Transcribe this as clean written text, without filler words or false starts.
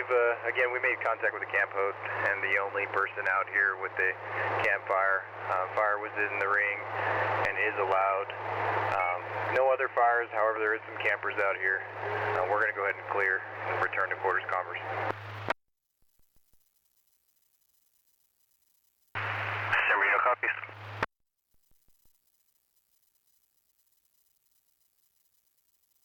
again, we made contact with the camp host and the only person out here with the campfire. Fire was in the ring and is allowed. No other fires, however, there is some campers out here. We're going to go ahead and clear and return to quarters converse.